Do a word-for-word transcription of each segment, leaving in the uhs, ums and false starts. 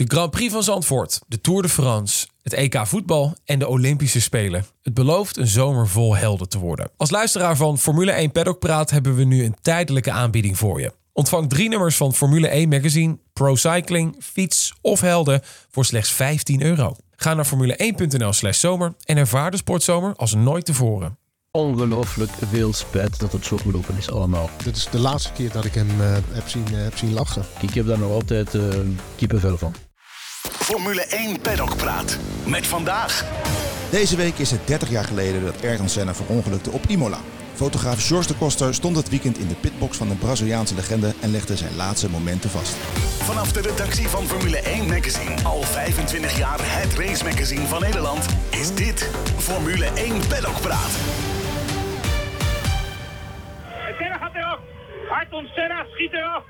Grand Prix van Zandvoort, de Tour de France, het E K voetbal en de Olympische Spelen. Het belooft een zomer vol helden te worden. Als luisteraar van Formule één Paddock Praat hebben we nu een tijdelijke aanbieding voor je. Ontvang drie nummers van Formule één Magazine, Pro Cycling, Fiets of Helden voor slechts vijftien euro. Ga naar formule één punt n l slash zomer en ervaar de sportzomer als nooit tevoren. Ongelooflijk veel spijt dat het zo gelopen is allemaal. Dit is de laatste keer dat ik hem uh, heb, zien, uh, heb zien lachen. Ik heb daar nog altijd uh, kippenvel van. Formule één Paddock Praat. Met vandaag. Deze week is het dertig jaar geleden dat Ayrton Senna verongelukte op Imola. Fotograaf George de Koster stond het weekend in de pitbox van de Braziliaanse legende en legde zijn laatste momenten vast. Vanaf de redactie van Formule één Magazine, al vijfentwintig jaar het race magazine van Nederland, is dit Formule één Paddock Praat. Senna gaat eraf. Ayrton Senna schiet eraf.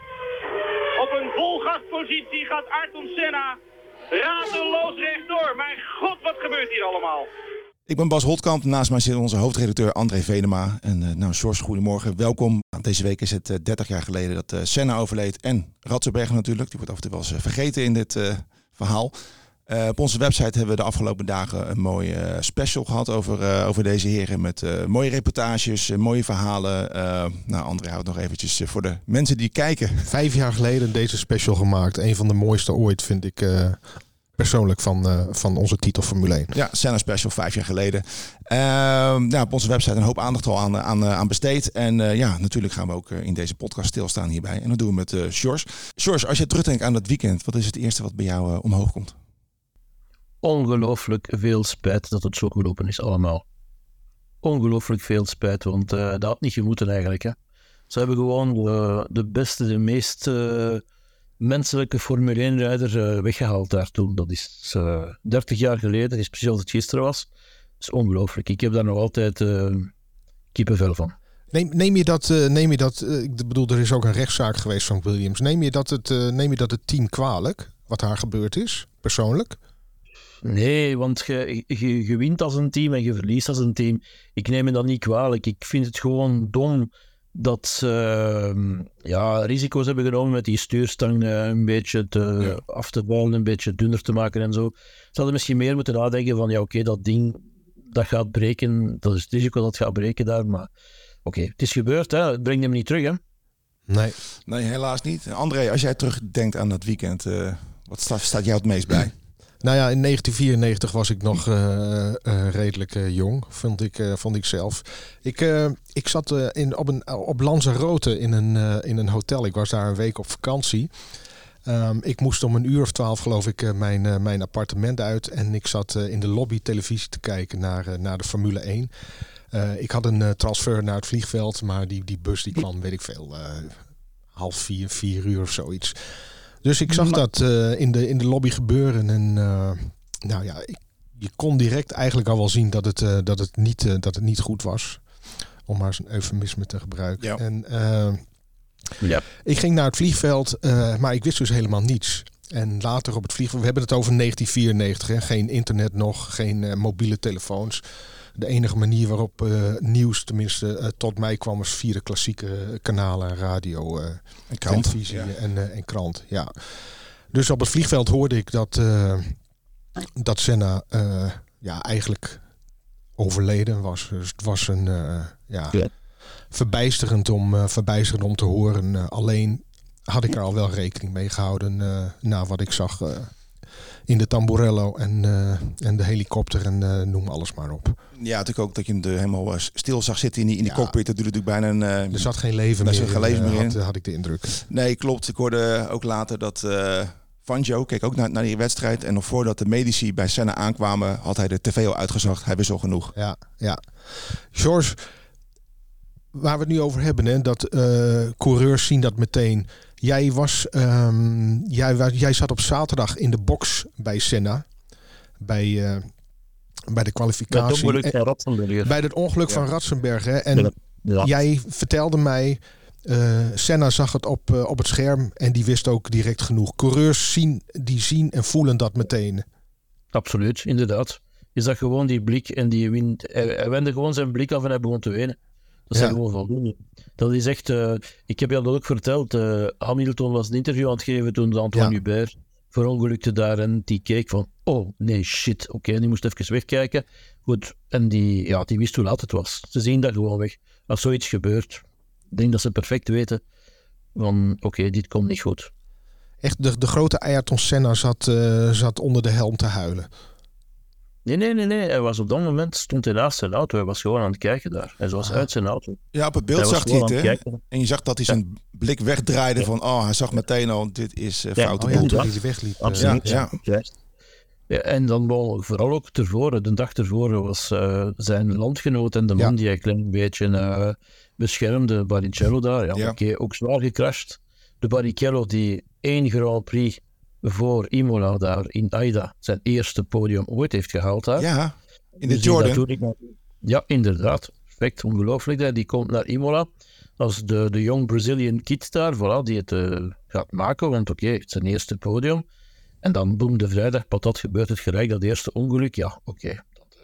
Op een volgaspositie gaat Ayrton Senna radeloos rechtdoor. Mijn god, wat gebeurt hier allemaal? Ik ben Bas Holtkamp, naast mij zit onze hoofdredacteur André Venema. En uh, nou, George, goedemorgen, welkom. Deze week is het uh, dertig jaar geleden dat uh, Senna overleed en Ratzenberger natuurlijk. Die wordt af en toe wel eens uh, vergeten in dit uh, verhaal. Uh, op onze website hebben we de afgelopen dagen een mooie uh, special gehad over, uh, over deze heren. Met uh, mooie reportages, uh, mooie verhalen. Uh, nou, André houdt nog eventjes uh, voor de mensen die kijken. Vijf jaar geleden deze special gemaakt. Een van de mooiste ooit, vind ik uh, persoonlijk, van, uh, van onze titel Formule één. Ja, Senna special, vijf jaar geleden. Uh, nou, op onze website een hoop aandacht al aan, aan, aan besteed. En uh, ja, natuurlijk gaan we ook uh, in deze podcast stilstaan hierbij. En dat doen we met uh, George. George, als je terugdenkt aan dat weekend, wat is het eerste wat bij jou uh, omhoog komt? Ongelooflijk veel spijt dat het zo gelopen is allemaal. Ongelooflijk veel spijt, want uh, dat had niet gemoeten eigenlijk. Hè. Ze hebben gewoon de, de beste, de meest uh, menselijke Formule één-rijder uh, weggehaald daar toen. Dat is uh, dertig jaar geleden, dat is precies als het gisteren was. Dat is ongelooflijk. Ik heb daar nog altijd uh, kippenvel van. Neem, neem je dat, uh, neem je dat uh, ik bedoel, er is ook een rechtszaak geweest van Williams. Neem je dat het, uh, neem je dat het team kwalijk, wat daar gebeurd is, persoonlijk? Nee, want je, je, je wint als een team en je verliest als een team. Ik neem me dat niet kwalijk. Ik vind het gewoon dom dat ze uh, ja, risico's hebben genomen met die stuurstang uh, een beetje te, ja. af te bouwen, een beetje dunner te maken en zo. Ze hadden misschien meer moeten nadenken van, ja oké, okay, dat ding dat gaat breken, dat is het risico dat gaat breken daar, maar oké, okay, het is gebeurd, hè. Het brengt hem niet terug, hè. Nee. Nee, helaas niet. André, als jij terugdenkt aan dat weekend, uh, wat staat, staat jou het meest bij? Nou ja, in negentien vierennegentig was ik nog uh, uh, redelijk uh, jong, vond ik, uh, vond ik zelf. Ik, uh, ik zat uh, in, op, een, op Lanzarote in een, uh, in een hotel. Ik was daar een week op vakantie. Um, ik moest om een uur of twaalf, geloof ik, uh, mijn, uh, mijn appartement uit. En ik zat uh, in de lobby televisie te kijken naar, uh, naar de Formule één. Uh, ik had een uh, transfer naar het vliegveld, maar die, die bus die kwam, weet ik veel, uh, half vier, vier uur of zoiets. Dus ik zag dat uh, in, de, in de lobby gebeuren en uh, nou ja, ik, je kon direct eigenlijk al wel zien dat het, uh, dat het, niet, uh, dat het niet goed was. Om maar eens een eufemisme te gebruiken. Ja. En uh, ja. ik ging naar het vliegveld, uh, maar ik wist dus helemaal niets. En later op het vliegveld, we hebben het over negentien vierennegentig, hè, geen internet nog, geen uh, mobiele telefoons. De enige manier waarop uh, nieuws tenminste uh, tot mij kwam was via de klassieke kanalen, radio, uh, en krant, televisie ja. en, uh, en krant. Ja. Dus op het vliegveld hoorde ik dat, uh, dat Senna uh, ja, eigenlijk overleden was. Dus het was een uh, ja, ja. verbijsterend, om, uh, verbijsterend om te horen. Uh, alleen had ik er al wel rekening mee gehouden uh, na wat ik zag uh, in de Tamburello en, uh, en de helikopter en uh, noem alles maar op. Ja, natuurlijk ook dat je hem er helemaal stil zag zitten in die, in die ja. cockpit. Dat duurde natuurlijk bijna een... Uh, er zat geen leven meer, geen leven in, meer in. Had, had ik de indruk. Nee, klopt. Ik hoorde ook later dat uh, Fangio keek ook naar, naar die wedstrijd. En nog voordat de medici bij Senna aankwamen, had hij de tv al uitgezocht. Hij wist al genoeg. Ja, ja. George, waar we het nu over hebben, hè, dat uh, coureurs zien dat meteen. Jij was, um, jij, jij zat op zaterdag in de box bij Senna. Bij, uh, bij de kwalificatie. Bij het ongeluk van Ratzenberger. Bij het ongeluk ja. van Ratzenberger. Hè. En ja. jij vertelde mij, uh, Senna zag het op, uh, op het scherm en die wist ook direct genoeg. Coureurs zien, die zien en voelen dat meteen. Absoluut, inderdaad. Je zag gewoon die blik en die wint. Hij, hij wendde gewoon zijn blik af en hij begon te wenen. Dat is ja. gewoon voldoende. Dat is echt... Uh, ik heb je dat ook verteld. Uh, Hamilton was een interview aan het geven toen Antoine ja. Hubert verongelukte daar en die keek van, oh nee, shit, oké, okay, die moest even wegkijken. Goed, en die, ja, die wist hoe laat het was. Ze zien dat gewoon weg. Als zoiets gebeurt, ik denk dat ze perfect weten van, oké, okay, dit komt niet goed. Echt, de, de grote Ayrton Senna zat, uh, zat onder de helm te huilen. Nee, nee, nee, nee. Hij was op dat moment, stond hij naast zijn auto. Hij was gewoon aan het kijken daar. Hij was ah. uit zijn auto. Ja, op het beeld hij zag hij het, hè? En je zag dat hij zijn ja. blik wegdraaide ja. van, oh, hij zag meteen al, dit is uh, ja, foute oh, boel. ja, toen hij wegliep. Absoluut, uh, ja. ja. ja. En dan vooral ook tevoren, de dag ervoor, was uh, zijn landgenoot en de man ja. die hij een klein beetje uh, beschermde, Barrichello daar. Ja, ja. Oké, okay, ook zwaar gecrashed. De Barrichello die één Grand Prix voor Imola daar in Aida zijn eerste podium ooit heeft gehaald daar. Ja, in de dus Jordan. Naar... Ja, inderdaad. Perfect, ongelooflijk. Die komt naar Imola als de, de young Brazilian kid daar, voilà, die het uh, gaat maken. Want oké, okay, het is zijn eerste podium. En dan boem, de vrijdag, patat, gebeurt het gelijk, dat eerste ongeluk. Ja, oké. Okay.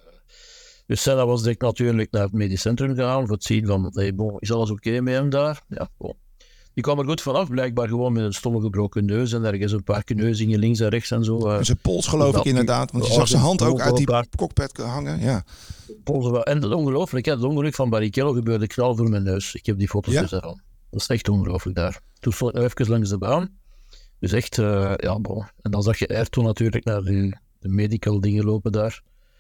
Dus Senna was direct natuurlijk naar het medisch centrum gegaan voor het zien van, hey, bon, is alles oké okay met hem daar? Ja, bon. Die kwam er goed vanaf, blijkbaar gewoon met een stomme gebroken neus en ergens een paar kneuzingen links en rechts en zo. Uh, zijn pols geloof ik inderdaad, want je zag zijn hand ook uit die cockpit hangen. Ja. Polsen, en dat is ongelooflijk, hè? Het ongeluk van Barrichello gebeurde knal voor mijn neus. Ik heb die foto's ja. dus daarvan. Dat is echt ongelooflijk daar. Toen stond ik nog even langs de baan. Dus echt, uh, ja, bon. En dan zag je Ayrton natuurlijk naar de, de medical dingen lopen daar.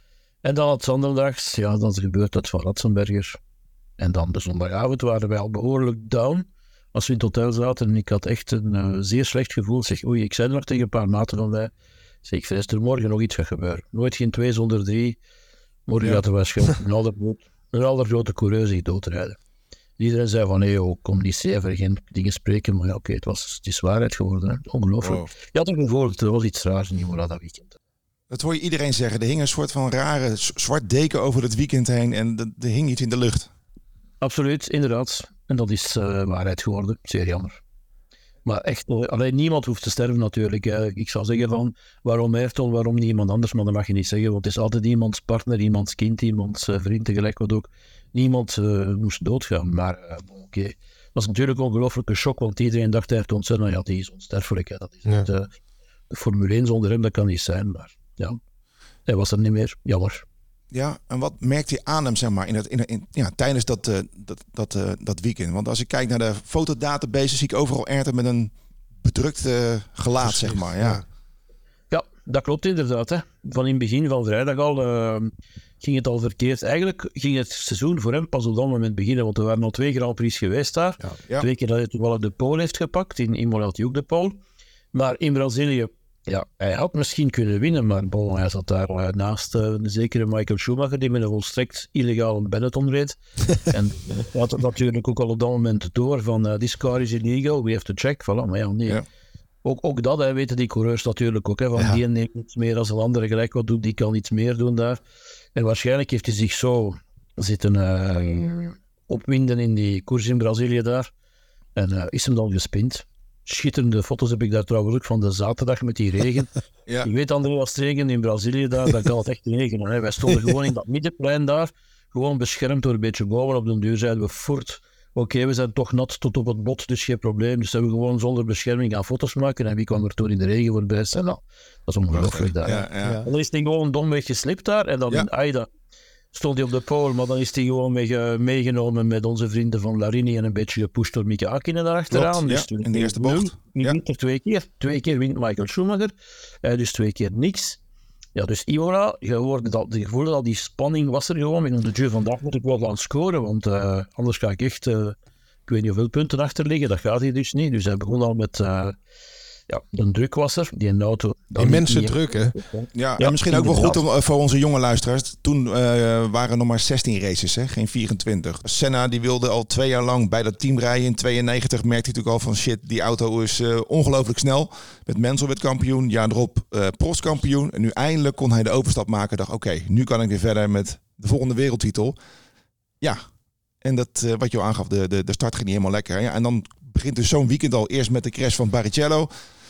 En dan het zondags, ja, dan gebeurt dat van Ratzenberger. En dan de zondagavond waren wij al behoorlijk down. Als we in het hotel zaten en ik had echt een uh, zeer slecht gevoel. Zeg, oei, ik zei er nog tegen een paar maten van mij. Zeg, ik vrees er morgen nog iets gaat gebeuren. Nooit geen twee zonder drie. Morgen ja. gaat er waarschijnlijk een allergrote, een allergrote coureur zich doodrijden. Iedereen zei van, nee, oh, kom niet zeven, geen dingen spreken. Maar ja, oké, okay, het, was, het is waarheid geworden. Hè. Ongelooflijk. Wow. Je had ook gevolgd, er was iets raars in Imola dat weekend. Dat hoor je iedereen zeggen. Er hing een soort van rare zwart deken over het weekend heen en er hing iets in de lucht. Absoluut, inderdaad. En dat is uh, waarheid geworden. Zeer jammer. Maar echt, alleen niemand hoeft te sterven natuurlijk. Uh, ik zou zeggen van, waarom Ayrton, waarom niet iemand anders? Maar dat mag je niet zeggen, want het is altijd iemands partner, iemands kind, iemands uh, vriend, tegelijk wat ook. Niemand uh, moest doodgaan, maar uh, oké. Okay. Dat was natuurlijk een ongelooflijke shock, want iedereen dacht Ayrton Senna, ja, die is onsterfelijk. Hè. Dat is ja. het, uh, de Formule één zonder hem, dat kan niet zijn, maar ja, hij was er niet meer. Jammer. Ja, en wat merkt hij aan hem, zeg maar, in het, in, in, ja, tijdens dat, uh, dat, dat, uh, dat weekend? Want als ik kijk naar de fotodatabase, zie ik overal Ayrton met een bedrukt uh, gelaat, zeg maar. Ja. ja, dat klopt inderdaad. Hè. Van in het begin van vrijdag al uh, ging het al verkeerd. Eigenlijk ging het seizoen voor hem pas op dat moment beginnen, want er waren al twee Grand Prix geweest daar. Ja. Ja. Twee keer dat hij toevallig de pole heeft gepakt. In Imola had hij ook de pole. Maar in Brazilië, ja, hij had misschien kunnen winnen, maar bon, hij zat daar uh, naast uh, een zekere Michael Schumacher, die met een volstrekt illegale Benetton reed. En hij had het natuurlijk ook al op dat moment door van, uh, this car is illegal, we have to check. Voilà, maar ja, nee. Ja. Ook, ook dat, hè, weten die coureurs natuurlijk ook, hè, van ja. die neemt iets meer als een andere gelijk wat doet, die kan iets meer doen daar. En waarschijnlijk heeft hij zich zo zitten uh, opwinden in die koers in Brazilië daar. En uh, is hem dan gespind. Schitterende foto's heb ik daar trouwens ook van de zaterdag met die regen. Ja. Je weet, André, als het regent in Brazilië daar, dan kan het echt regenen. Hè. Wij stonden gewoon in dat middenplein daar, gewoon beschermd door een beetje bomen. Op de duur zeiden we, voort, oké, okay, we zijn toch nat tot op het bot, dus geen probleem. Dus hebben we gewoon zonder bescherming gaan foto's maken. En wie kwam er toen in de regen voorbij? Nou, dat is ongelooflijk daar. Ja, ja. En dan is hij gewoon domweg geslipt daar. En dan ja. in Aida stond hij op de pole, maar dan is hij gewoon mee, meegenomen met onze vrienden van Larini en een beetje gepusht door Mika Hakkinen daarachteraan. Dus ja, in de eerste bocht. Die wint er twee keer. Twee keer wint Michael Schumacher. Uh, dus twee keer niks. Ja, dus Imola, je hoorde dat, je voelde dat die spanning was er gewoon. Ik dacht, vandaag moet ik wel gaan scoren, want uh, anders ga ik echt, uh, ik weet niet hoeveel punten achter liggen. Dat gaat hij dus niet. Dus hij begon al met... Uh, Ja, de druk was er. Die auto... Immense druk, hè? Ja, ja, en misschien ook wel goed om, voor onze jonge luisteraars. Toen uh, waren er nog maar zestien races, hè? Geen vierentwintig. Senna die wilde al twee jaar lang bij dat team rijden. In tweeënnegentig merkte hij natuurlijk al van shit, die auto is uh, ongelooflijk snel. Met Mansell werd kampioen, jaar erop uh, Prost kampioen. En nu eindelijk kon hij de overstap maken. Dacht, oké, okay, nu kan ik weer verder met de volgende wereldtitel. Ja, en dat uh, wat je al aangaf, de, de, de start ging niet helemaal lekker. Ja, en dan begint dus zo'n weekend al eerst met de crash van Barrichello.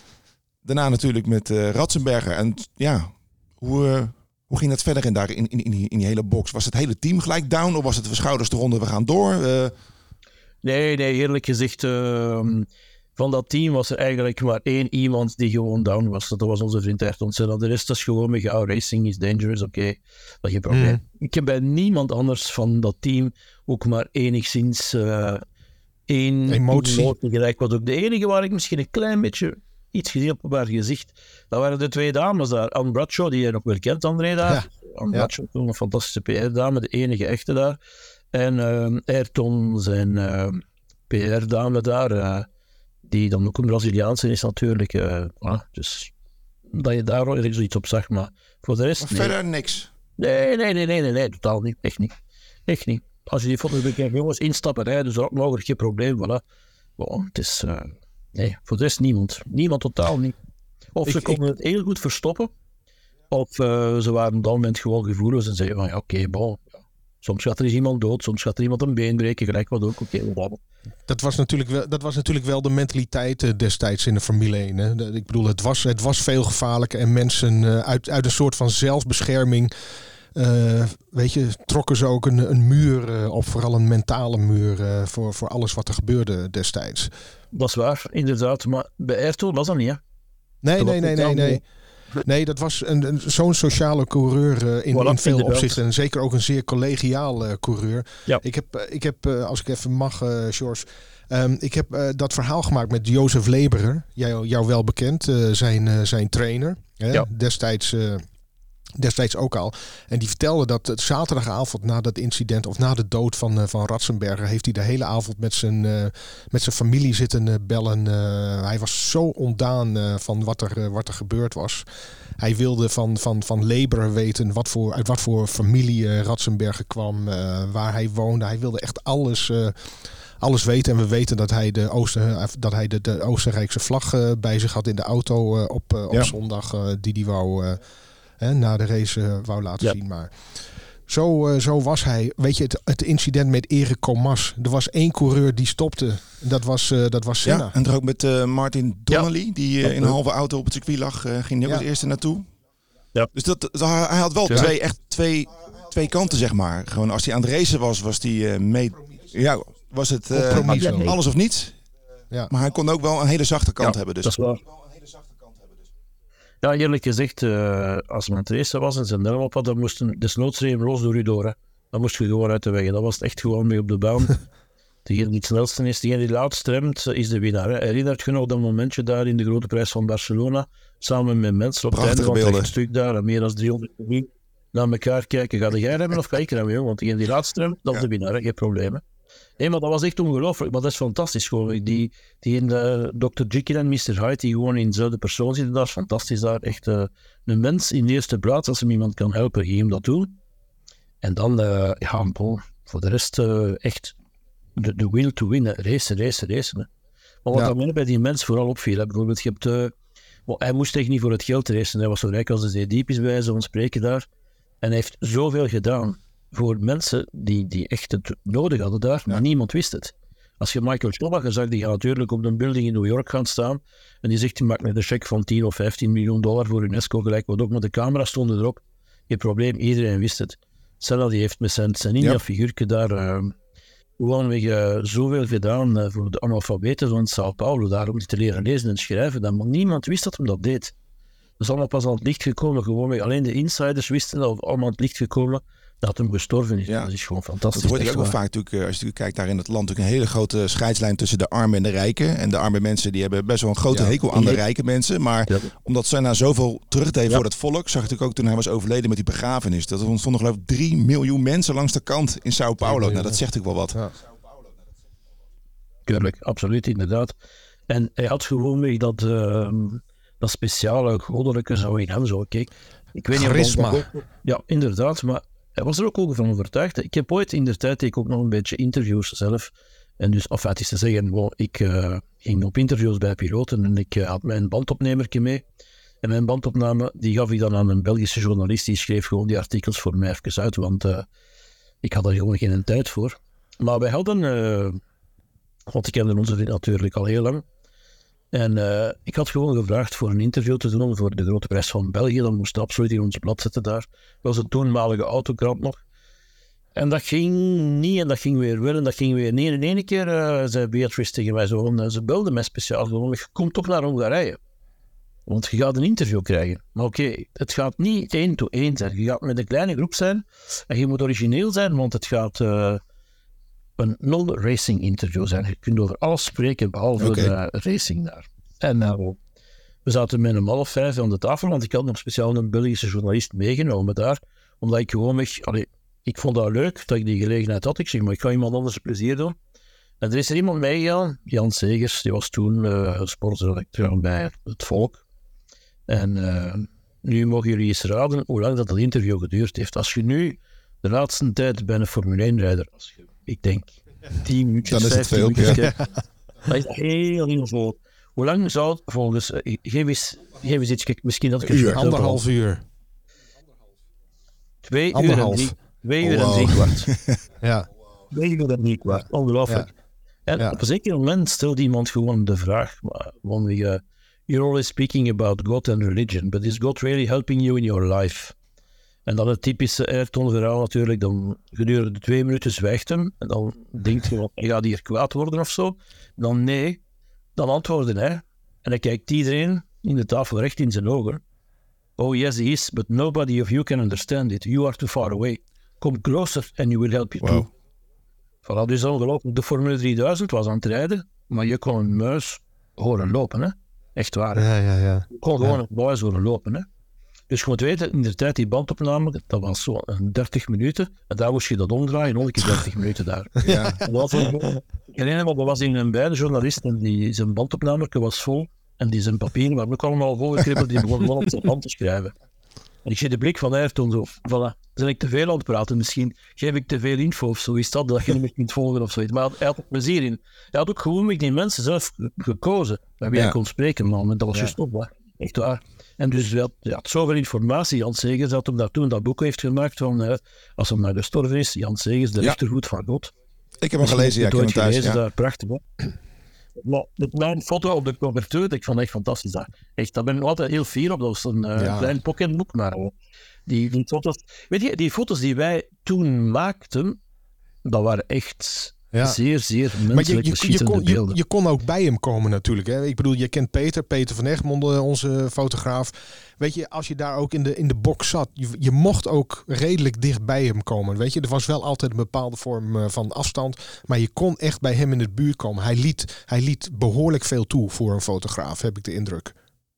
Daarna natuurlijk met uh, Ratzenberger. En ja, hoe, uh, hoe ging dat verder in, daar, in, in, in die hele box? Was het hele team gelijk down of was het we schouders eronder, we gaan door? Uh... Nee, nee, eerlijk gezegd... Uh, van dat team was er eigenlijk maar één iemand die gewoon down was. Dat was onze vriend Ayrton Senna. De rest is gewoon met ja, racing is dangerous, oké. Okay. Dat is geen probleem. Mm. Ik heb bij niemand anders van dat team ook maar enigszins uh, één emotie. emotie gelijk was. Ook de enige waar ik misschien een klein beetje iets gezien op haar gezicht. Dat waren de twee dames daar. Anne Bradshaw, die je nog wel kent, André, daar. Ja. Anne ja. Bradshaw, een fantastische P R-dame, de enige echte daar. En uh, Ayrton, zijn uh, P R-dame daar... Uh, die dan ook een Braziliaanse is natuurlijk. Uh, ah, dus dat je daar al zoiets op zag, maar voor de rest... Maar nee. verder niks? Nee, nee, nee, nee, nee, nee, totaal niet. Echt niet. Echt niet. Als je die foto's bekijkt, jongens, instappen, rijden, dus ook mogelijk geen probleem, voilà. Wow, het is... Uh, nee, voor de rest niemand. Niemand, totaal niet. Of ze ik, konden ik... het heel goed verstoppen, of uh, ze waren op dat moment gewoon gevoelloos en zeiden van, ja, oké, okay, bon... Soms gaat er eens iemand dood, soms gaat er iemand een been breken, gelijk wat ook. Oké, okay, dat was natuurlijk wel, dat was natuurlijk wel de mentaliteit destijds in de Formule één. Hè? Ik bedoel, het was, het was veel gevaarlijker en mensen uh, uit, uit een soort van zelfbescherming, uh, weet je, trokken ze ook een, een muur uh, op, vooral een mentale muur uh, voor, voor alles wat er gebeurde destijds. Dat is waar, inderdaad. Maar bij Ayrton was dat niet, hè? Nee, nee, nee, nee, nee. Nee, dat was een, een, zo'n sociale coureur uh, in, voilà, in veel opzichten. En zeker ook een zeer collegiaal uh, coureur. Ja. Ik heb, uh, ik heb uh, als ik even mag, uh, George... Um, ik heb uh, dat verhaal gemaakt met Jozef Leberer. Jou, jou wel bekend, uh, zijn, uh, zijn trainer. Hè? Ja. Destijds... Uh, Destijds ook al. En die vertelde dat het zaterdagavond na dat incident, of na de dood van, uh, van Ratzenberger, heeft hij de hele avond met zijn, uh, met zijn familie zitten uh, bellen. Uh, hij was zo ontdaan uh, van wat er, uh, wat er gebeurd was. Hij wilde van, van, van Leber weten wat voor, uit wat voor familie uh, Ratzenberger kwam, uh, waar hij woonde. Hij wilde echt alles... Uh, Alles weten. En we weten dat hij de, Ooster, dat hij de, de Oostenrijkse vlag uh, bij zich had in de auto uh, op, uh, op ja. zondag. Uh, die die wou... Uh, He, na de race uh, wou laten ja. zien. Maar zo, uh, zo was hij. Weet je, het, het incident met Erik Comas. Er was één coureur die stopte. Dat was, uh, dat was Senna. Ja, en er ook met uh, Martin Donnelly. Ja. Die uh, in een halve auto op het circuit lag. Uh, ging hij ook ja. als eerste naartoe. Ja. Dus dat, dat, hij had wel ja. twee, echt twee, twee kanten, zeg maar. Gewoon als hij aan het racen was, was hij uh, mee... Ja, was het uh, alles of niets. Ja. Maar hij kon ook wel een hele zachte kant ja, hebben. Dus. Dat is waar. Ja, eerlijk gezegd, uh, als men het racen was en zijn helm op had, dan moesten desnoods er los door u door. Hè. Dan moest je gewoon uit de weg. Dat was het echt gewoon mee op de baan. Degene die het snelste is, degene die laatst remt, is de winnaar. Hè. Herinnert je nog dat momentje daar in de grote prijs van Barcelona, samen met mensen op het einde van het stuk daar, meer dan driehonderd miljoen, naar elkaar kijken. Ga jij remmen of ga ik remmen? Want degene die laatst remt, dat is ja. de winnaar, hè. Geen probleem. Hè. Nee, maar dat was echt ongelooflijk. Maar dat is fantastisch gewoon. Die, die in de dokter Jekyll en mister Hyde, die gewoon in dezelfde persoon zitten, dat is fantastisch daar. Echt uh, een mens in de eerste plaats, als hem iemand kan helpen, ging hem dat doen. En dan, uh, ja, bon, voor de rest uh, echt de, de will to win, racen, racen, racen. Hè. Maar wat ja. dan bij die mens vooral opviel, hè, bijvoorbeeld, je hebt, uh, well, hij moest echt niet voor het geld racen. Hij was zo rijk als de zeediepjes bij zo'n spreken daar. En hij heeft zoveel gedaan voor mensen die, die echt het nodig hadden daar, maar ja. niemand wist het. Als je Michael Schumacher zag, die gaat natuurlijk op een building in New York gaan staan en die zegt, die maakt met een cheque van tien of vijftien miljoen dollar voor UNESCO, gelijk wat ook, maar de camera's stonden erop. Geen probleem, iedereen wist het. Senna die heeft met zijn, zijn Ninja-figuurtje daar uh, gewoon weer uh, zoveel gedaan uh, voor de analfabeten van Sao Paulo, daar om die te leren lezen en schrijven, dat, maar niemand wist dat hem dat deed. Dat is allemaal pas aan het licht gekomen, gewoon alleen de insiders wisten dat, allemaal aan het licht gekomen, dat hem gestorven is. Ja. Dat is gewoon fantastisch. Dat hoort je ook wel vaak natuurlijk, als je natuurlijk kijkt daar in het land, natuurlijk een hele grote scheidslijn tussen de armen en de rijken. En de arme mensen die hebben best wel een grote ja. hekel aan de rijke mensen. Maar ja. omdat Senna zoveel terugdeed ja. voor het volk, zag je natuurlijk ook toen hij was overleden met die begrafenis. Dat er stonden geloof ik drie miljoen mensen langs de kant in Sao Paulo. Nou, dat zegt ook wel wat. Ja. Tuurlijk, absoluut, inderdaad. En hij had gewoon weer dat, uh, dat speciale goddelijke zo in hem. Zo, kijk. Ik weet niet Charisma. Of ook, ja, inderdaad, maar hij was er ook, ook van overtuigd. Ik heb ooit in de tijd ik ook nog een beetje interviews zelf. En dus, of het is te zeggen, wow, ik uh, ging op interviews bij piloten en ik uh, had mijn bandopnemertje mee. En mijn bandopname, die gaf ik dan aan een Belgische journalist, die schreef gewoon die artikels voor mij even uit, want uh, ik had er gewoon geen tijd voor. Maar wij hadden, uh, want ik kende onze vriend natuurlijk al heel lang, en uh, ik had gewoon gevraagd voor een interview te doen voor de Grote Prijs van België. Dan moest absoluut in ons blad zitten daar. Dat was een toenmalige autokrant nog. En dat ging niet en dat ging weer wel en dat ging weer niet. En de ene keer uh, zei Beatrice tegen mij zo, uh, ze belde mij speciaal gewoon, je komt toch naar Hongarije. Want je gaat een interview krijgen. Maar oké, okay, het gaat niet één to één zijn. Je gaat met een kleine groep zijn en je moet origineel zijn, want het gaat uh, een non-racing interview zijn. Je kunt over alles spreken, behalve okay. uh, racing daar. En uh, we zaten met een half vijf aan de tafel, want ik had nog speciaal een Belgische journalist meegenomen daar, omdat ik gewoon weg... Allee, ik vond dat leuk dat ik die gelegenheid had. Ik zeg, maar ik ga iemand anders plezier doen. En er is er iemand meegegaan, Jan Segers, die was toen uh, sportredacteur bij Het Volk. En uh, nu mogen jullie eens raden hoe lang dat, dat interview geduurd heeft. Als je nu de laatste tijd bij een Formule één-rijder, als je, ik denk, tien minuutjes, dan is het veel, minuutjes, ja. Dat is heel, heel veel. Hoe lang zou het volgens... Uh, geef, eens, geef eens iets, kijk, misschien dat ik het... Uur, anderhalf uur. Twee anderhalf. uur en drie. Twee uur Oh, wow. en drie kwart. Ja. Twee uur en drie kwart. Ongelooflijk. Ja. En ja. op een zeker moment stelt iemand gewoon de vraag, van uh, you're always speaking about God and religion, but is God really helping you in your life? En dan het typische Ayrton-verhaal natuurlijk, dan gedurende twee minuten zwijgt hem, en dan denkt je, hij gaat hier kwaad worden of zo. Dan nee, dan antwoordde hij, en dan kijkt iedereen in de tafel recht in zijn ogen. Oh yes, he is, but nobody of you can understand it. You are too far away. Come closer and you will help you Wow. too. Voilà, dus ongelooflijk. De Formule drieduizend was aan het rijden, maar je kon een muis horen lopen, hè. Echt waar. Ja, ja, ja. Je kon gewoon een muis horen lopen, hè. Dus je moet weten, in de tijd die bandopname, dat was zo een dertig minuten, en daar moest je dat omdraaien, nog een keer dertig minuten daar. Ja. En dat was, ik herinner me, dat was in een beide journalist en die, zijn bandopname was vol, en die zijn papieren waren ook allemaal volgekribbeld, die begon gewoon op zijn hand te schrijven. En ik zie de blik van Ayrton zo, voilà, ben ik te veel aan het praten, misschien geef ik te veel info of zo, is dat, dat je niet meer kunt volgen of zoiets. Maar hij had er plezier in. Hij had ook gewoon met die mensen zelf gekozen, bij wie Ja. hij kon spreken, man, en dat was Ja. juist op, hè. Echt waar. En dus hij had, hij had zoveel informatie, Jan Segers, dat hem daar toen dat boek heeft gemaakt van, uh, als hij nou gestorven is, Jan Segers, de Ja. rechterhoed van God. Ik heb hem gelezen, ja, ik heb hem thuis. Gelezen, Ja. daar, prachtig, hè. Maar met mijn foto op de covertuur, ik vond het echt fantastisch. Dat. Echt, daar ben ik altijd heel fier op. Dat was een uh, Ja. klein pocketboek, maar uh, die, die foto's... Weet je, die foto's die wij toen maakten, dat waren echt Ja. zeer, zeer Maar je, menselijk je, je, beschietere kon, je, beelden. je kon ook bij hem komen natuurlijk. Hè? Ik bedoel, je kent Peter, Peter van Egmond, onze fotograaf. Weet je, als je daar ook in de, in de box zat, je, je mocht ook redelijk dicht bij hem komen. Weet je, er was wel altijd een bepaalde vorm uh, van afstand, maar je kon echt bij hem in de buurt komen. Hij liet, hij liet behoorlijk veel toe voor een fotograaf, heb ik de indruk.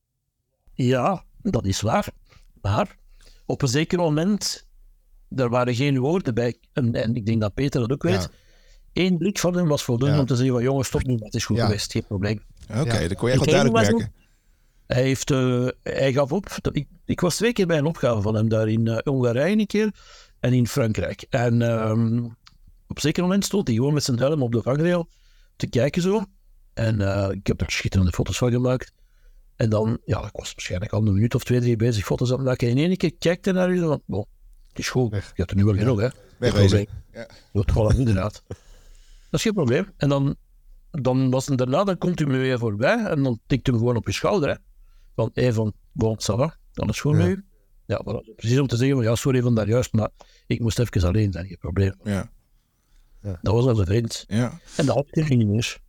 Ja, dat is waar. Maar op een zeker moment, er waren geen woorden bij. En, en ik denk dat Peter dat ook weet. Ja. Eén blik van hem was voldoende Ja. om te zeggen van jongens, stop nu, het is goed Ja. geweest, geen probleem. Oké, okay, Ja. dat kon je echt Ik wel duidelijk herinner me merken. Hij, heeft, uh, hij gaf op. Ik, ik was twee keer bij een opgave van hem daar in uh, Hongarije een keer en in Frankrijk. En um, op een zeker moment stond hij gewoon met zijn helm op de vangrail te kijken zo. En uh, ik heb daar schitterende foto's van gemaakt. En dan, ja, ik was waarschijnlijk al een minuut of twee, drie bezig foto's aan het maken. En in één keer kijkt hij naar u en van, bon, het is goed. Je hebt er nu wel genoeg, hè. Wegwezen. Ja. Doet gewoon inderdaad. Dat is geen probleem. En dan, dan was het daarna, dan komt u me weer voorbij en dan tikt u me gewoon op je schouder, hè. Van, hé, van, bon, ça va, alles goed Ja. met u? Ja, voilà. Precies om te zeggen, van, ja, sorry van daar juist, maar ik moest even alleen zijn, geen probleem. Ja. Dat was al een vriend. Ja. En dat heb je niet meer.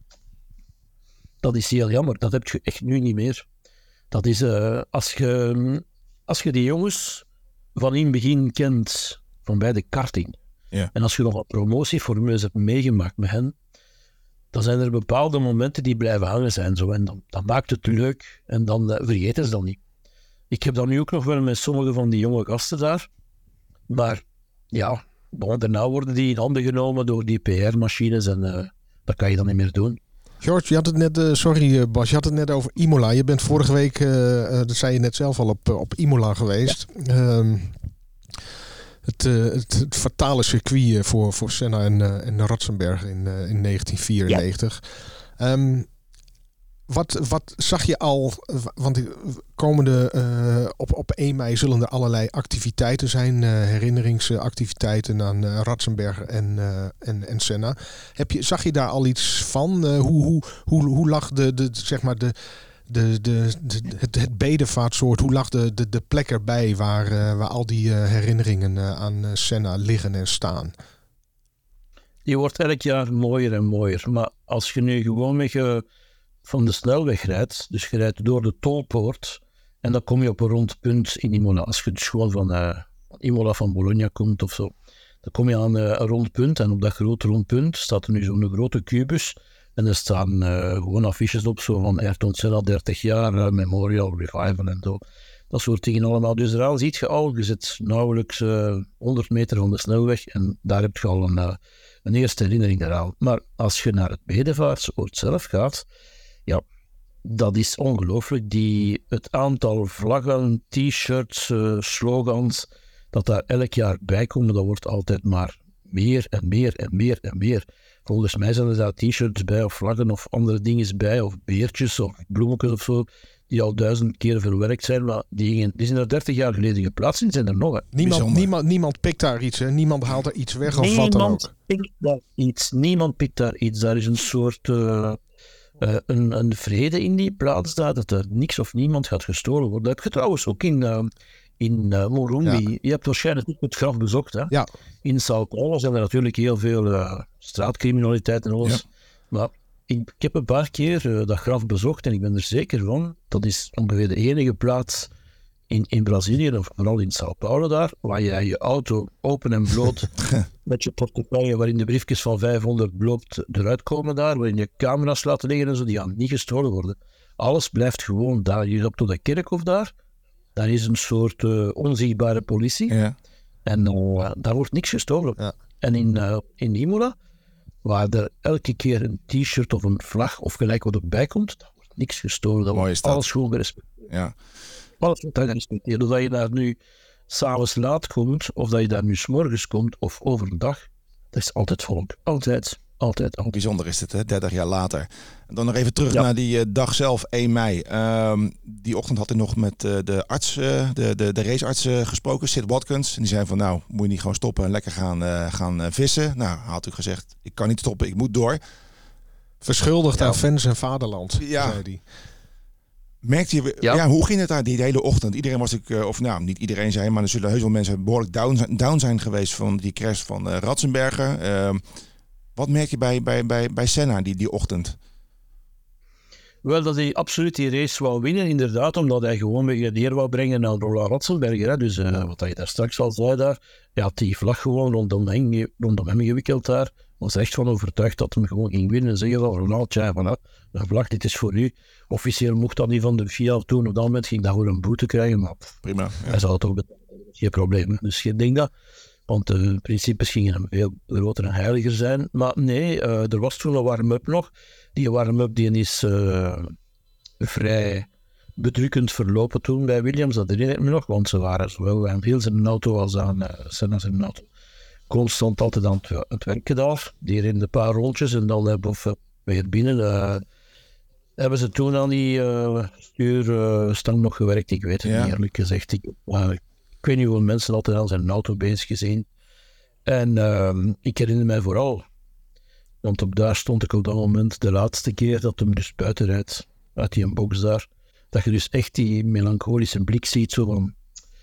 Dat is heel jammer, dat heb je echt nu niet meer. Dat is, uh, als je, als je die jongens van in het begin kent, van bij de karting, Ja. en als je nog wat promotieformules hebt meegemaakt met hen, dan zijn er bepaalde momenten die blijven hangen zijn. Zo, en dan, dan maakt het leuk en dan uh, vergeten ze dat niet. Ik heb dat nu ook nog wel met sommige van die jonge gasten daar. Maar ja, bon, daarna worden die in handen genomen door die P R-machines en uh, dat kan je dan niet meer doen. George, je had het net, uh, sorry uh, Bas, je had het net over Imola. Je bent vorige week, uh, uh, dat zei je net zelf al, op, uh, op Imola geweest. Ja. Um, het, uh, het, het fatale circuit voor, voor Senna en, uh, en Ratzenberger in, uh, in negentien vierennegentig. Ja. Um, wat, wat zag je al, want komende uh, op, op één mei zullen er allerlei activiteiten zijn, uh, herinneringsactiviteiten aan uh, Ratzenberger en, uh, en, en Senna. Heb je, zag je daar al iets van? Uh, hoe, hoe, hoe, hoe lag de, de, zeg maar de, de, de, de, het, het bedevaartsoord, hoe lag de, de, de plek erbij waar, uh, waar al die uh, herinneringen uh, aan uh, Senna liggen en staan? Die wordt elk jaar mooier en mooier. Maar als je nu gewoon met je van de snelweg rijdt, dus je rijdt door de tolpoort en dan kom je op een rond punt in Imola. Als je dus gewoon van uh, Imola van Bologna komt of zo, dan kom je aan uh, een rond punt en op dat grote rond punt staat er nu zo'n grote kubus en er staan uh, gewoon affiches op, zo van Ayrton Senna dertig jaar, uh, Memorial, Revival en zo. Dat soort dingen allemaal. Dus eraan ziet je al, je zit nauwelijks uh, honderd meter van de snelweg en daar heb je al een, uh, een eerste herinnering eraan. Maar als je naar het bedevaartsoord zelf gaat, ja, dat is ongelooflijk. Die, het aantal vlaggen, t-shirts, uh, slogans, dat daar elk jaar bij komen, dat wordt altijd maar meer en meer en meer en meer. Volgens mij zijn er daar t-shirts bij, of vlaggen, of andere dingen bij, of beertjes, of bloemetjes of zo, die al duizend keer verwerkt zijn, maar die, die zijn er dertig jaar geleden geplaatst en zijn er nog. Niemand, niemand, niemand pikt daar iets, hè? Niemand haalt er iets weg of niemand wat dan ook. Pikt daar iets. Niemand pikt daar iets. Daar is een soort uh, uh, een, een vrede in die plaats daar, dat er niks of niemand gaat gestolen worden. Dat heb je trouwens ook in, uh, in uh, Morumbi. Ja. Je hebt waarschijnlijk ook het graf bezocht. Hè? Ja. In Sao Paulo zijn er natuurlijk heel veel uh, straatcriminaliteit en alles. Ja. Maar ik, ik heb een paar keer uh, dat graf bezocht en ik ben er zeker van, dat is ongeveer de enige plaats in, in Brazilië, of vooral in Sao Paulo daar, waar jij je auto open en bloot met je portefeuille, waarin de briefjes van vijfhonderd bloot eruit komen daar, waarin je camera's laten liggen en zo, die gaan niet gestolen worden. Alles blijft gewoon daar. Je loopt tot de kerkhof daar, daar is een soort uh, onzichtbare politie ja. en uh, daar wordt niks gestolen. Ja. En in, uh, in Imola, waar er elke keer een t-shirt of een vlag of gelijk wat erbij komt, daar wordt niks gestolen. Dat wordt alles gewoon gerespecteerd. Ja. Alles wordt gerespecteerd. Of dat je daar nu s'avonds laat komt, of dat je daar nu 's morgens komt, of overdag, dat is altijd volk. Altijd, altijd, altijd. Bijzonder is het, hè? dertig jaar later. En dan nog even terug ja. naar die uh, dag zelf, één mei. Um, die ochtend had hij nog met uh, de arts, uh, de, de, de racearts uh, gesproken, Sid Watkins. En die zei van, nou, moet je niet gewoon stoppen en lekker gaan, uh, gaan uh, vissen. Nou, hij had natuurlijk gezegd, ik kan niet stoppen, ik moet door. Verschuldigd ja. aan fans en vaderland, ja. zei hij. Merkte je, ja. ja, hoe ging het daar die hele ochtend? Iedereen was natuurlijk, of nou, niet iedereen zei, maar er zullen heus wel mensen behoorlijk down, down zijn geweest van die crash van uh, Ratzenberger. Uh, wat merk je bij, bij, bij, bij Senna die, die ochtend? Wel, dat hij absoluut die race wou winnen, inderdaad, omdat hij gewoon weer de eer wou brengen naar Roland Ratzenberger. Hè. Dus uh, wat hij daar straks al zei daar, hij had die vlag gewoon rondom hem, rondom hem gewikkeld daar. Was echt van overtuigd dat hij gewoon ging winnen. En zeggen van Ronald, ja, van, een vlag, dit is voor u. Officieel mocht dat niet van de F I A toen. Op dat moment ging dat voor een boete krijgen. Maar prima. Ja. Hij zou het ook betalen. Geen probleem. Dus ik denk dat. Want de uh, principes gingen hem veel groter en heiliger zijn. Maar nee, uh, er was toen een warm-up nog. Die warm-up die is uh, vrij bedrukkend verlopen toen bij Williams. Dat herinner ik me nog. Want ze waren zowel aan veel zijn auto als aan uh, Senna zijn auto constant altijd aan het, het werken daar. Die reden een paar rondjes en dan hebben we weer binnen. Uh, hebben ze toen aan die uh, stuurstang uh, nog gewerkt? Ik weet het ja. niet, eerlijk gezegd. Ik, uh, ik weet niet hoeveel mensen altijd aan zijn auto bezig gezien. En uh, ik herinner mij vooral, want op daar stond ik op dat moment de laatste keer dat hem dus buiten rijdt, uit die box daar, dat je dus echt die melancholische blik ziet, zo van,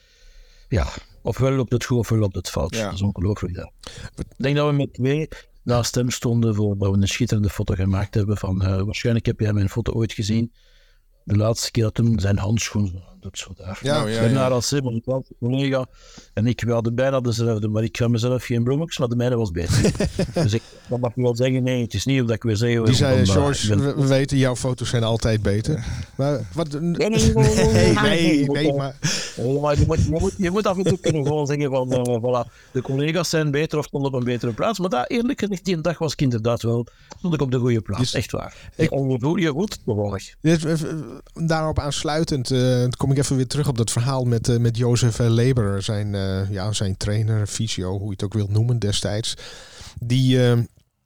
ja, ofwel loopt het goed, ofwel loopt het fout. Ja. Dat is ongelooflijk. Ja. Ik denk dat we met twee naast hem stonden voordat we een schitterende foto gemaakt hebben. Van, uh, waarschijnlijk heb jij mijn foto ooit gezien. De laatste keer dat hem zijn handschoen doet zo daar. Ja, ik ja, ben ja. naar als een collega en ik hadden bijna dezelfde, maar ik ga mezelf geen bloemeks, maar de mijne was beter. Dus ik dan mag ik wel zeggen, nee, het is niet omdat ik weer zeg... Die zei, George, ben... we weten, jouw foto's zijn altijd beter. Maar wat... Nee, nee, nee, nee, nee, nee, maar... Oh, maar je, moet, je, moet, je moet af en toe kunnen gewoon zeggen van, uh, voilà, de collega's zijn beter of stonden op een betere plaats. Maar daar, eerlijk gezegd, die dag was ik inderdaad wel, stond ik op de goede plaats. Dus, echt waar. Ik voel je goed, bevallig. Daarop aansluitend uh, kom ik even weer terug op dat verhaal met, uh, met Jozef Leber, zijn, uh, ja, zijn trainer, fysio, hoe je het ook wilt noemen destijds. Die, uh,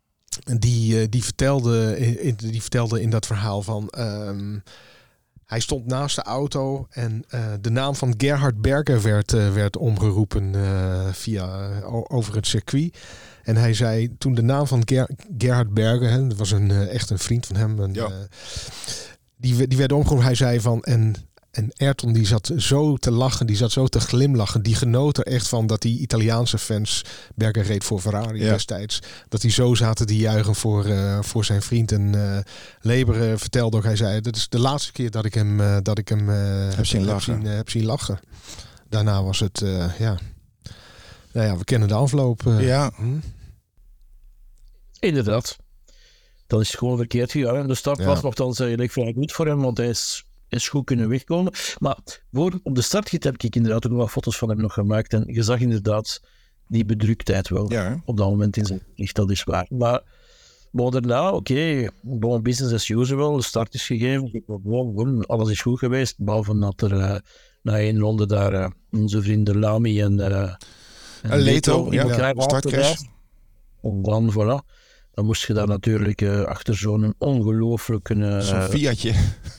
die, uh, die, vertelde, in, die vertelde in dat verhaal van... Um, hij stond naast de auto en uh, de naam van Gerhard Berger werd, uh, werd omgeroepen uh, via, uh, over het circuit. En hij zei toen de naam van Ger- Gerhard Berger, hè, dat was een, uh, echt een vriend van hem... Een, ja. uh, die, die werden omgeroepen. Hij zei van... En, en Ayrton die zat zo te lachen, die zat zo te glimlachen. Die genoot er echt van dat die Italiaanse fans... Berger reed voor Ferrari ja. destijds. Dat die zo zaten te juichen voor, uh, voor zijn vriend. En uh, Leber uh, vertelde ook, hij zei... Dat is de laatste keer dat ik hem, uh, dat ik hem uh, heb, zien heb, zien, uh, heb zien lachen. Daarna was het... Uh, ja. Nou ja, we kennen de afloop. Uh, ja. Hm? Inderdaad. Dan is het gewoon verkeerd gegaan. De start ja. was nogthans eigenlijk vrij goed voor hem, want hij is, is goed kunnen wegkomen. Maar voor, op de startgit heb ik inderdaad ook nog wat foto's van hem nog gemaakt. En je zag inderdaad die bedruktheid wel. Ja. Op dat moment in zijn gezicht, dat is waar. Maar, maar daarna, oké, okay, business as usual. De start is gegeven. Gewoon, alles is goed geweest. Behalve dat er uh, na één ronde daar uh, onze vrienden Lamy en, uh, en Leto in elkaar ja, startcrash. En dan, voilà. Dan moest je daar natuurlijk uh, achter zo'n ongelooflijke... Uh, zo'n Fiatje.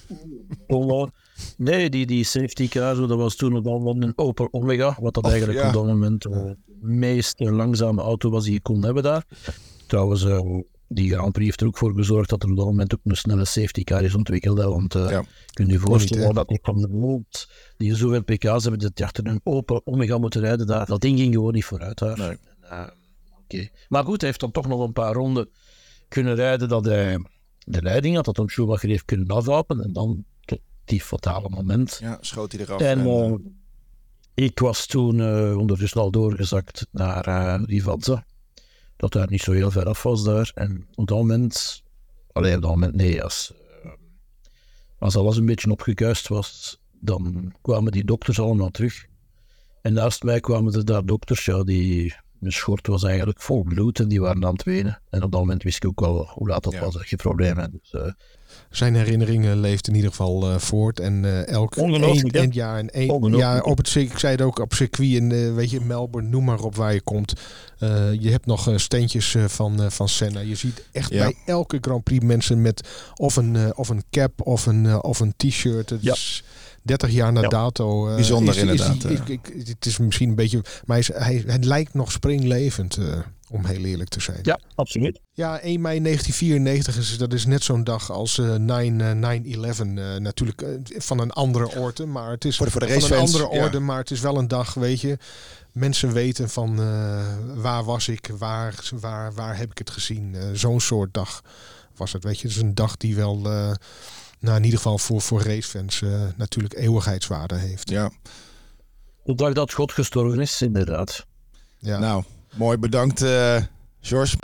Nee, die, die safety car, zo, dat was toen op dat moment een Opel Omega. Wat dat of, eigenlijk ja. op dat moment uh, de meest langzame auto was die je kon hebben daar. Trouwens, uh, die Grand Prix heeft er ook voor gezorgd dat er op dat moment ook een snelle safety car is ontwikkeld. Hè, want uh, ja. kun je je voorstellen niet, dat die van de wereld die zoveel pk's hebben, dat die achter een Opel Omega moeten rijden daar. Dat ding ging gewoon niet vooruit daar. Nee. Uh, Okay. Maar goed, hij heeft dan toch nog een paar ronden kunnen rijden dat hij de leiding had, dat hem Schumacher heeft kunnen afhappen en dan tot die fatale moment. Ja, schoot hij eraf. En, en uh, ik was toen uh, ondertussen al doorgezakt naar uh, Rivalza, dat daar niet zo heel ver af was daar. En op dat moment, alleen op dat moment, nee, als, uh, als alles een beetje opgekuist was, dan kwamen die dokters allemaal terug. En naast mij kwamen er daar dokters, ja, die... Mijn schort was eigenlijk vol bloed en die waren aan het wenen. En op dat moment wist ik ook wel hoe laat dat ja. was, dat je probleem had. Dus, uh... Zijn herinneringen leeft in ieder geval uh, voort. En uh, elk één jaar en één jaar op het ik zei het ook op circuit in uh, weet je, Melbourne, noem maar op waar je komt. Uh, je hebt nog uh, steentjes uh, van, uh, van Senna. Je ziet echt ja. bij elke Grand Prix mensen met of een, uh, of een cap of een, uh, of een t-shirt. Het ja. is dertig jaar na ja. dato. Uh, Bijzonder is, inderdaad. Is, is, ik, ik, het is misschien een beetje... Maar hij, hij, hij lijkt nog springlevend, uh, om heel eerlijk te zijn. Ja, absoluut. Ja, één mei negentien vierennegentig is, dat is net zo'n dag als uh, nine eleven. Uh, natuurlijk uh, van een andere orde, maar het is voor de, voor de van een andere ja. orde, maar het is wel een dag, weet je. Mensen weten van uh, waar was ik, waar, waar, waar heb ik het gezien. Uh, zo'n soort dag was het, weet je. Het is een dag die wel... Uh, Nou, in ieder geval voor, voor racefans uh, natuurlijk eeuwigheidswaarde heeft. Ja. De dag dat God gestorven is, inderdaad. Ja. Nou, mooi bedankt, uh, George.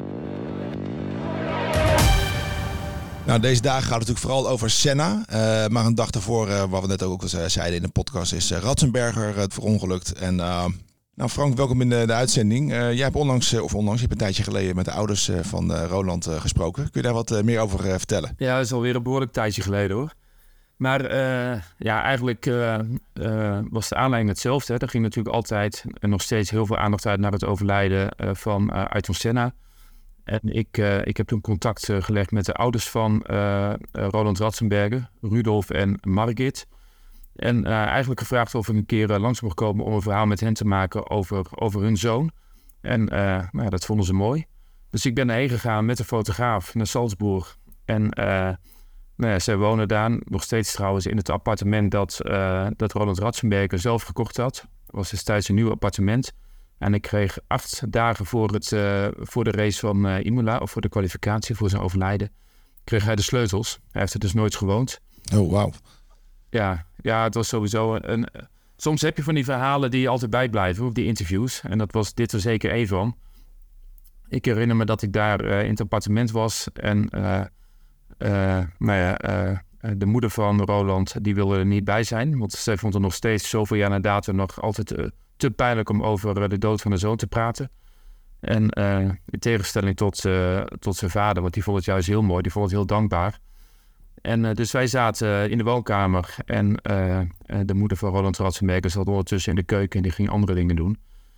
Nou, deze dagen gaat het natuurlijk vooral over Senna. Uh, maar een dag daarvoor, uh, wat we net ook uh, zeiden in de podcast, is uh, Ratzenberger uh, verongelukt. En uh, nou Frank, welkom in de, de uitzending. Uh, jij hebt onlangs, uh, of onlangs, je hebt een tijdje geleden met de ouders uh, van uh, Roland uh, gesproken. Kun je daar wat uh, meer over uh, vertellen? Ja, dat is alweer een behoorlijk tijdje geleden hoor. Maar uh, ja, eigenlijk uh, uh, was de aanleiding hetzelfde. Hè. Er ging natuurlijk altijd en nog steeds heel veel aandacht uit naar het overlijden uh, van uh, Ayrton Senna. En ik, uh, ik heb toen contact uh, gelegd met de ouders van uh, uh, Roland Ratzenberger, Rudolf en Margit. En uh, eigenlijk gevraagd of ik een keer uh, langs mocht komen om een verhaal met hen te maken over, over hun zoon. En uh, nou ja, dat vonden ze mooi. Dus ik ben erheen gegaan met een fotograaf naar Salzburg. En uh, nou ja, zij wonen daar nog steeds trouwens in het appartement dat, uh, dat Roland Ratzenberger zelf gekocht had. Dat was destijds een nieuw appartement. En ik kreeg acht dagen voor, het, uh, voor de race van uh, Imola, of voor de kwalificatie, voor zijn overlijden, kreeg hij de sleutels. Hij heeft er dus nooit gewoond. Oh, wauw. Ja, ja, het was sowieso een, een... Soms heb je van die verhalen die je altijd bijblijven, op die interviews. En dat was dit er zeker één van. Ik herinner me dat ik daar uh, in het appartement was. En uh, uh, nou ja, uh, de moeder van Roland, die wilde er niet bij zijn. Want zij vond het nog steeds zoveel jaar na datum nog altijd uh, te pijnlijk om over de dood van de zoon te praten. En uh, in tegenstelling tot, uh, tot zijn vader, want die vond het juist heel mooi. Die vond het heel dankbaar. En uh, dus wij zaten in de woonkamer en uh, de moeder van Roland Ratzenberger zat ondertussen in de keuken en die ging andere dingen doen.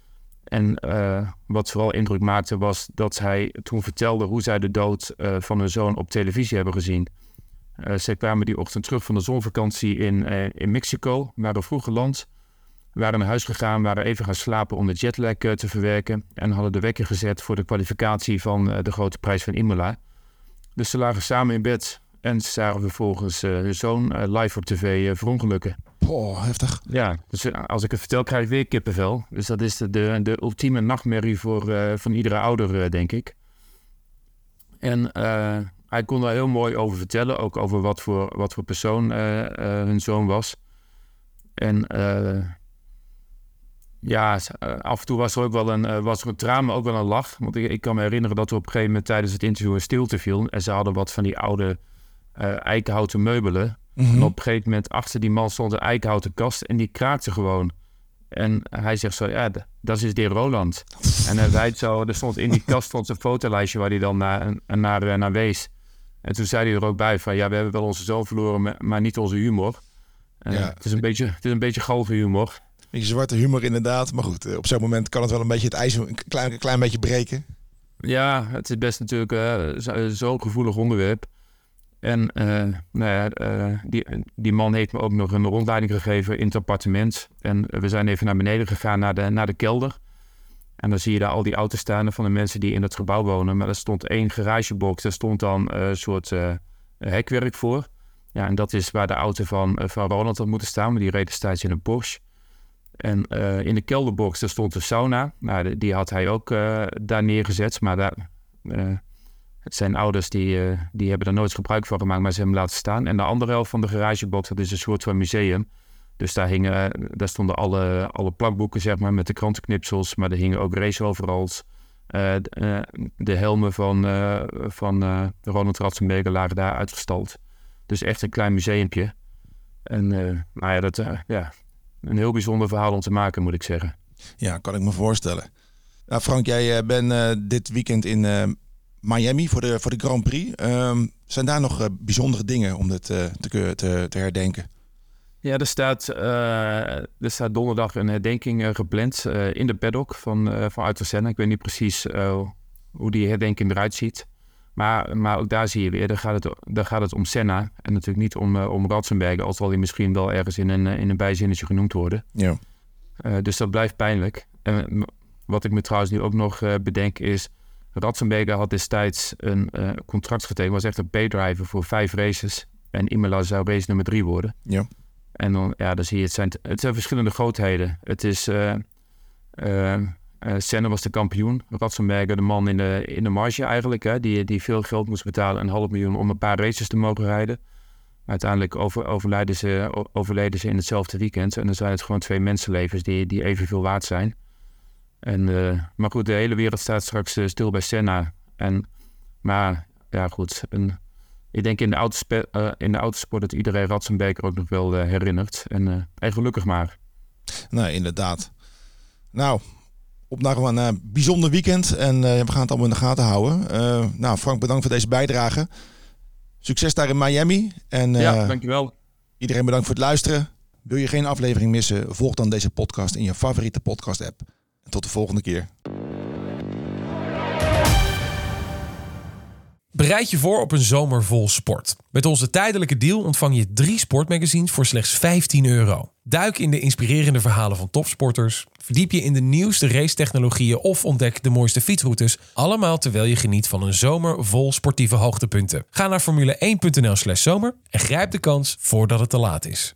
En uh, wat vooral indruk maakte was dat hij toen vertelde hoe zij de dood uh, van hun zoon op televisie hebben gezien. Uh, zij kwamen die ochtend terug van de zonvakantie in, uh, in Mexico, waren vroeg geland, waren naar huis gegaan, waren even gaan slapen om de jetlag uh, te verwerken en hadden de wekker gezet voor de kwalificatie van uh, de grote prijs van Imola. Dus ze lagen samen in bed. En ze zagen vervolgens uh, hun zoon uh, live op tv uh, verongelukken. Oh, heftig. Ja, dus uh, als ik het vertel krijg ik weer kippenvel. Dus dat is de, de, de ultieme nachtmerrie voor, uh, van iedere ouder, uh, denk ik. En uh, hij kon daar heel mooi over vertellen. Ook over wat voor, wat voor persoon uh, uh, hun zoon was. En uh, ja, uh, af en toe was er ook wel een, uh, was er een traan, maar ook wel een lach. Want ik, ik kan me herinneren dat er op een gegeven moment tijdens het interview een stilte viel. En ze hadden wat van die oude uh, eikenhouten meubelen. Mm-hmm. En op een gegeven moment achter die man stond een eikenhouten kast en die kraakte gewoon. En hij zegt zo, ja, d- dat is de Roland. En hij wijt zo, er stond in die kast stond een fotolijstje waar hij dan naar, naar, naar wees. En toen zei hij er ook bij van, ja, we hebben wel onze zoon verloren, maar niet onze humor. Uh, ja. Het is een beetje, het is een beetje golven humor. Beetje zwarte humor inderdaad. Maar goed, op zo'n moment kan het wel een beetje het ijs een klein, een klein beetje breken. Ja, het is best natuurlijk uh, zo'n gevoelig onderwerp. En uh, nou ja, uh, die, die man heeft me ook nog een rondleiding gegeven in het appartement. En we zijn even naar beneden gegaan naar de, naar de kelder. En dan zie je daar al die auto's staan van de mensen die in het gebouw wonen. Maar er stond één garagebox, daar stond dan een uh, soort uh, hekwerk voor. Ja, en dat is waar de auto van, uh, van Ronald had moeten staan, maar die reed destijds in een Porsche. En uh, in de kelderbox daar stond een sauna. Nou, die had hij ook uh, daar neergezet. Maar daar, uh, het zijn ouders die, uh, die hebben er nooit gebruik van gemaakt, maar ze hebben hem laten staan. En de andere helft van de garagebox, dat is een soort van museum. Dus daar, hingen, daar stonden alle, alle plakboeken, zeg maar, met de krantenknipsels. Maar er hingen ook raceoveralls. Uh, de, uh, de helmen van, uh, van uh, Ronald Ratzenberger lagen daar uitgestald. Dus echt een klein museumpje. En uh, nou ja, dat... Uh, ja. Een heel bijzonder verhaal om te maken, moet ik zeggen. Ja, kan ik me voorstellen. Nou, Frank, jij uh, bent uh, dit weekend in uh, Miami voor de, voor de Grand Prix. Um, zijn daar nog uh, bijzondere dingen om dit uh, te, te, te herdenken? Ja, er staat, uh, er staat donderdag een herdenking uh, gepland uh, in de paddock van, uh, van Ayrton Senna. Ik weet niet precies uh, hoe die herdenking eruit ziet. Maar, maar ook daar zie je weer, daar gaat het, daar gaat het om Senna. En natuurlijk niet om, uh, om Ratzenberger, al zal hij misschien wel ergens in een, in een bijzinnetje genoemd worden. Ja. Uh, dus dat blijft pijnlijk. En wat ik me trouwens nu ook nog uh, bedenk is... Ratzenberger had destijds een uh, contract getekend, was echt een paydriver voor vijf races. En Imola zou race nummer drie worden. Ja. En dan, ja, dan zie je, het zijn, het zijn verschillende grootheden. Het is... Uh, uh, Uh, Senna was de kampioen. Ratzenberger de man in de, in de marge eigenlijk. Hè, die, die veel geld moest betalen. Een half miljoen om een paar races te mogen rijden. Maar uiteindelijk over, overlijden, ze, overleden ze in hetzelfde weekend. En dan zijn het gewoon twee mensenlevens die, die evenveel waard zijn. En, uh, maar goed, de hele wereld staat straks uh, stil bij Senna. En, maar ja goed. Een, ik denk in de, autospe, uh, in de autosport dat iedereen Ratzenberger ook nog wel uh, herinnert. En, uh, en gelukkig maar. Nee, inderdaad. Nou... Op naar een uh, bijzonder weekend en uh, we gaan het allemaal in de gaten houden. Uh, nou, Frank, bedankt voor deze bijdrage. Succes daar in Miami. En, uh, ja, dankjewel. Iedereen bedankt voor het luisteren. Wil je geen aflevering missen? Volg dan deze podcast in je favoriete podcast-app. En tot de volgende keer. Bereid je voor op een zomer vol sport. Met onze tijdelijke deal ontvang je drie sportmagazines voor slechts vijftien euro. Duik in de inspirerende verhalen van topsporters. Verdiep je in de nieuwste racetechnologieën of ontdek de mooiste fietsroutes. Allemaal terwijl je geniet van een zomer vol sportieve hoogtepunten. Ga naar formule één punt n l slash zomer en grijp de kans voordat het te laat is.